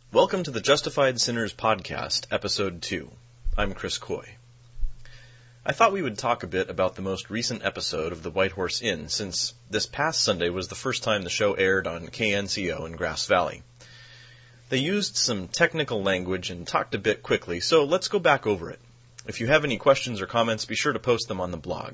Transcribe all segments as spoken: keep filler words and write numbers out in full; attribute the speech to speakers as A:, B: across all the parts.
A: Welcome to the Justified Sinners Podcast, Episode two. I'm Chris Coy. I thought we would talk a bit about the most recent episode of The White Horse Inn, since this past Sunday was the first time the show aired on K N C O in Grass Valley. They used some technical language and talked a bit quickly, so let's go back over it. If you have any questions or comments, be sure to post them on the blog.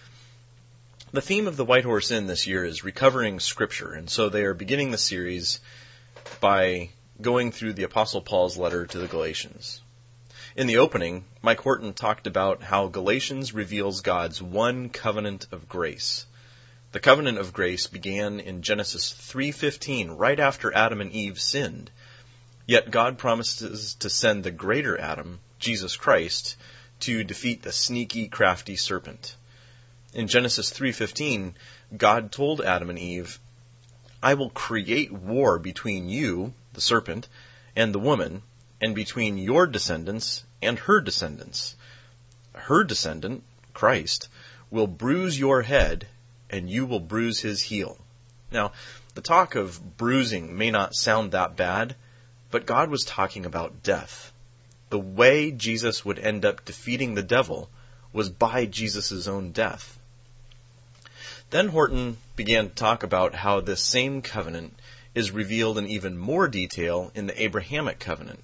A: The theme of The White Horse Inn this year is recovering Scripture, and so they are beginning the series by going through the Apostle Paul's letter to the Galatians. In the opening, Mike Horton talked about how Galatians reveals God's one covenant of grace. The covenant of grace began in Genesis three fifteen, right after Adam and Eve sinned. Yet God promises to send the greater Adam, Jesus Christ, to defeat the sneaky, crafty serpent. In Genesis three fifteen, God told Adam and Eve, "I will create war between you, the serpent, and the woman, and between your descendants and her descendants. Her descendant, Christ, will bruise your head, and you will bruise his heel." Now, the talk of bruising may not sound that bad, but God was talking about death. The way Jesus would end up defeating the devil was by Jesus' own death. Then Horton began to talk about how this same covenant is revealed in even more detail in the Abrahamic covenant.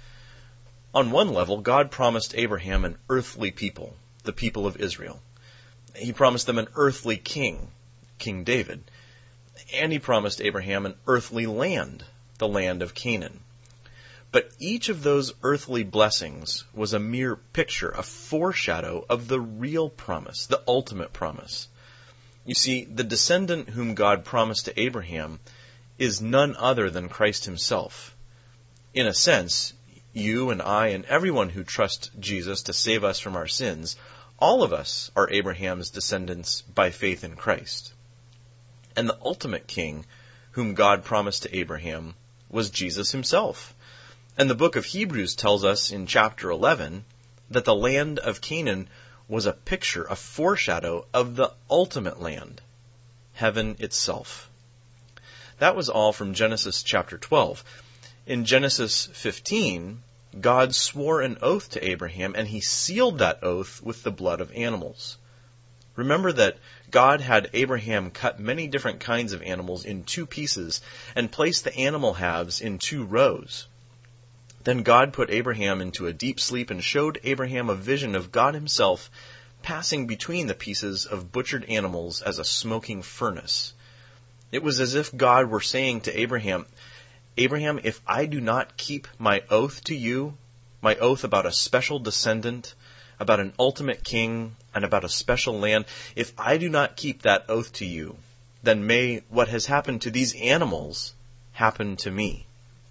A: On one level, God promised Abraham an earthly people, the people of Israel. He promised them an earthly king, King David. And he promised Abraham an earthly land, the land of Canaan. But each of those earthly blessings was a mere picture, a foreshadow of the real promise, the ultimate promise. You see, the descendant whom God promised to Abraham is none other than Christ himself. In a sense, you and I and everyone who trusts Jesus to save us from our sins, all of us are Abraham's descendants by faith in Christ. And the ultimate king whom God promised to Abraham was Jesus himself. And the book of Hebrews tells us in chapter eleven that the land of Canaan was a picture, a foreshadow of the ultimate land, heaven itself. That was all from Genesis chapter twelve. In Genesis fifteen, God swore an oath to Abraham, and he sealed that oath with the blood of animals. Remember that God had Abraham cut many different kinds of animals in two pieces and place the animal halves in two rows. Then God put Abraham into a deep sleep and showed Abraham a vision of God himself passing between the pieces of butchered animals as a smoking furnace. It was as if God were saying to Abraham, "Abraham, if I do not keep my oath to you, my oath about a special descendant, about an ultimate king, and about a special land, if I do not keep that oath to you, then may what has happened to these animals happen to me."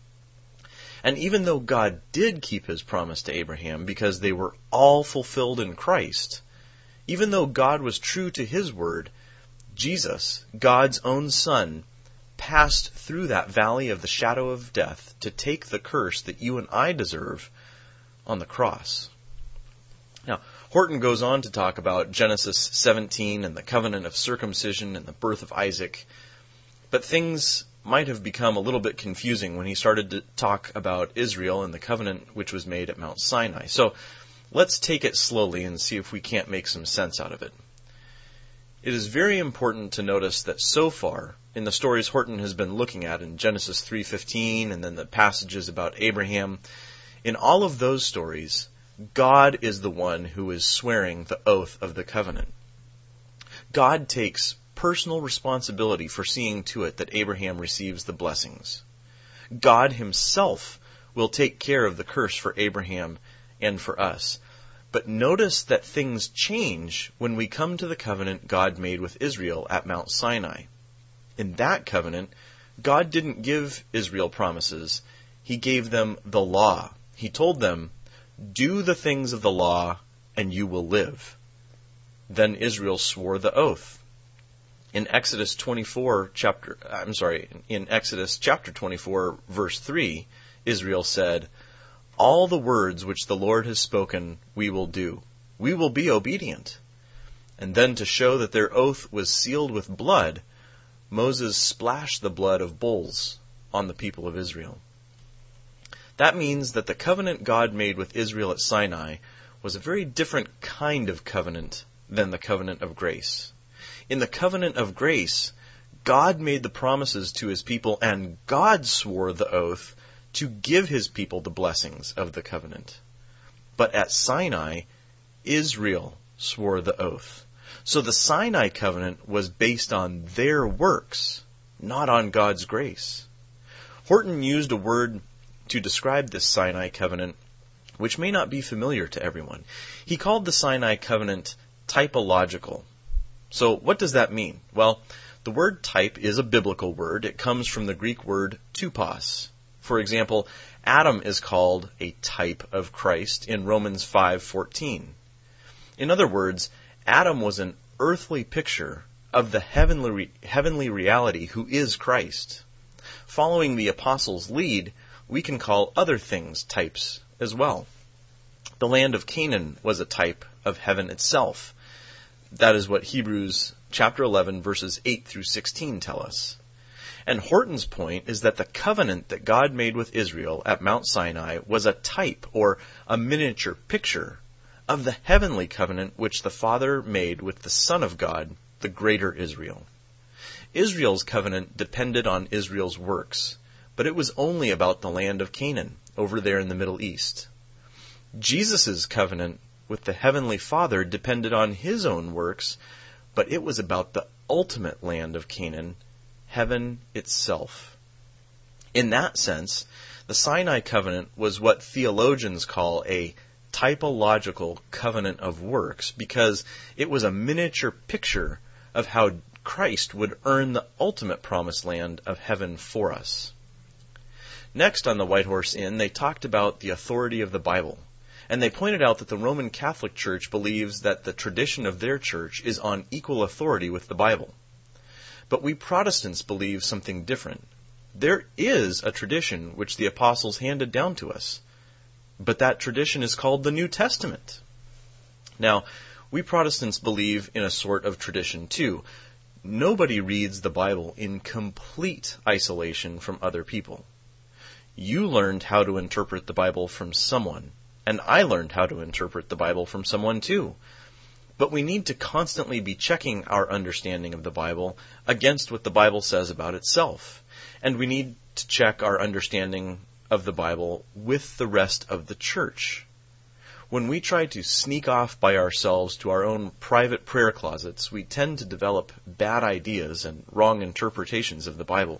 A: And even though God did keep his promise to Abraham because they were all fulfilled in Christ, even though God was true to his word, Jesus, God's own Son, passed through that valley of the shadow of death to take the curse that you and I deserve on the cross. Now, Horton goes on to talk about Genesis seventeen and the covenant of circumcision and the birth of Isaac, but things might have become a little bit confusing when he started to talk about Israel and the covenant which was made at Mount Sinai. So let's take it slowly and see if we can't make some sense out of it. It is very important to notice that so far, in the stories Horton has been looking at in Genesis three fifteen and then the passages about Abraham, in all of those stories, God is the one who is swearing the oath of the covenant. God takes personal responsibility for seeing to it that Abraham receives the blessings. God himself will take care of the curse for Abraham and for us. But notice that things change when we come to the covenant God made with Israel at Mount Sinai. In that covenant, God didn't give Israel promises. He gave them the law. He told them, "Do the things of the law, and you will live." Then Israel swore the oath. In Exodus twenty-four, chapter, I'm sorry, in Exodus chapter twenty-four, verse three, Israel said, "All the words which the Lord has spoken, we will do. We will be obedient." And then to show that their oath was sealed with blood, Moses splashed the blood of bulls on the people of Israel. That means that the covenant God made with Israel at Sinai was a very different kind of covenant than the covenant of grace. In the covenant of grace, God made the promises to his people, and God swore the oath to give his people the blessings of the covenant. But at Sinai, Israel swore the oath. So the Sinai covenant was based on their works, not on God's grace. Horton used a word to describe this Sinai covenant which may not be familiar to everyone. He called the Sinai covenant typological. So what does that mean? Well, the word type is a biblical word. It comes from the Greek word tupos. For example, Adam is called a type of Christ in Romans five fourteen. In other words, Adam was an earthly picture of the heavenly, heavenly reality who is Christ. Following the apostles' lead, we can call other things types as well. The land of Canaan was a type of heaven itself. That is what Hebrews chapter eleven verses eight through sixteen tell us. And Horton's point is that the covenant that God made with Israel at Mount Sinai was a type or a miniature picture of the heavenly covenant which the Father made with the Son of God, the greater Israel. Israel's covenant depended on Israel's works, but it was only about the land of Canaan, over there in the Middle East. Jesus' covenant with the Heavenly Father depended on his own works, but it was about the ultimate land of Canaan, heaven itself. In that sense, the Sinai covenant was what theologians call a typological covenant of works, because it was a miniature picture of how Christ would earn the ultimate promised land of heaven for us. Next on the White Horse Inn, they talked about the authority of the Bible, and they pointed out that the Roman Catholic Church believes that the tradition of their church is on equal authority with the Bible. But we Protestants believe something different. There is a tradition which the apostles handed down to us, but that tradition is called the New Testament. Now, we Protestants believe in a sort of tradition too. Nobody reads the Bible in complete isolation from other people. You learned how to interpret the Bible from someone, and I learned how to interpret the Bible from someone too. But we need to constantly be checking our understanding of the Bible against what the Bible says about itself. And we need to check our understanding of the Bible with the rest of the church. When we try to sneak off by ourselves to our own private prayer closets, we tend to develop bad ideas and wrong interpretations of the Bible.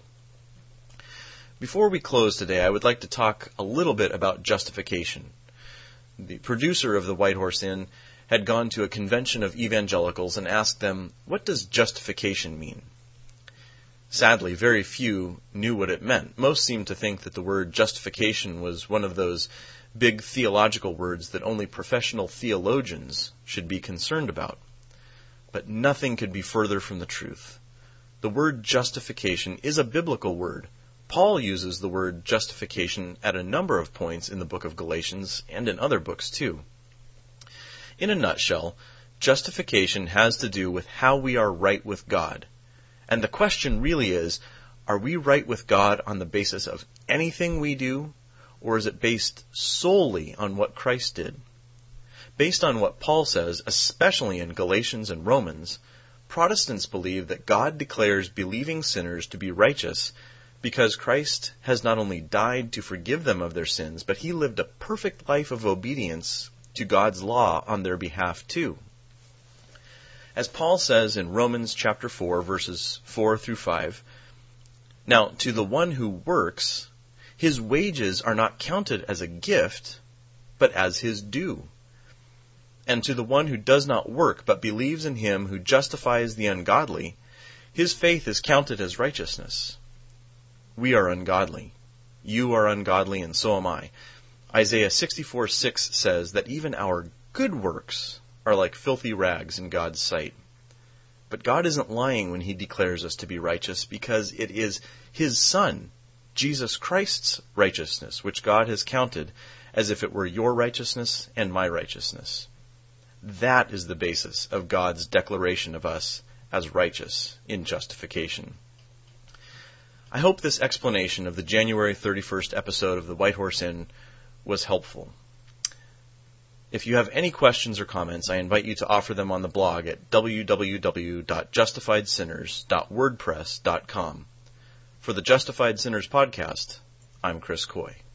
A: Before we close today, I would like to talk a little bit about justification. The producer of the White Horse Inn had gone to a convention of evangelicals and asked them, what does justification mean? Sadly, very few knew what it meant. Most seemed to think that the word justification was one of those big theological words that only professional theologians should be concerned about. But nothing could be further from the truth. The word justification is a biblical word. Paul uses the word justification at a number of points in the book of Galatians and in other books too. In a nutshell, justification has to do with how we are right with God. And the question really is, are we right with God on the basis of anything we do, or is it based solely on what Christ did? Based on what Paul says, especially in Galatians and Romans, Protestants believe that God declares believing sinners to be righteous because Christ has not only died to forgive them of their sins, but he lived a perfect life of obedience to God's law on their behalf too. As Paul says in Romans chapter four, verses four through five, now to the one who works, his wages are not counted as a gift, but as his due. And to the one who does not work, but believes in him who justifies the ungodly, his faith is counted as righteousness. We are ungodly. You are ungodly, and so am I. Isaiah sixty-four six says that even our good works are like filthy rags in God's sight. But God isn't lying when he declares us to be righteous, because it is his Son, Jesus Christ's righteousness, which God has counted as if it were your righteousness and my righteousness. That is the basis of God's declaration of us as righteous in justification. I hope this explanation of the January thirty-first episode of the White Horse Inn was helpful. If you have any questions or comments, I invite you to offer them on the blog at w w w dot justified sinners dot wordpress dot com. For the Justified Sinners podcast, I'm Chris Coy.